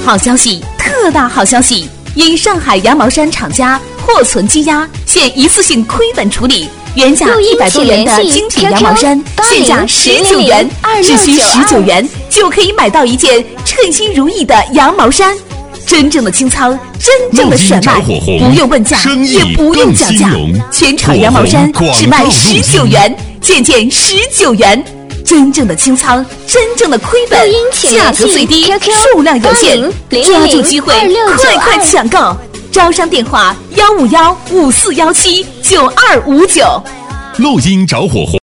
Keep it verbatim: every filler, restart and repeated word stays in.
好消息，特大好消息！因上海羊毛衫厂家货存积压，现一次性亏本处理。原价一百多元的精品羊毛衫，现价十九元，只需十九元就可以买到一件称心如意的羊毛衫。真正的清仓，真正的甩卖，不用问价，也不用讲价，全场羊毛衫只卖十九元，件件十九元。真正的清仓，真正的亏本，价格最低，数量有限，抓住机会，快快抢购！招商电话：幺五幺五四幺七九二五九。 录音着火红。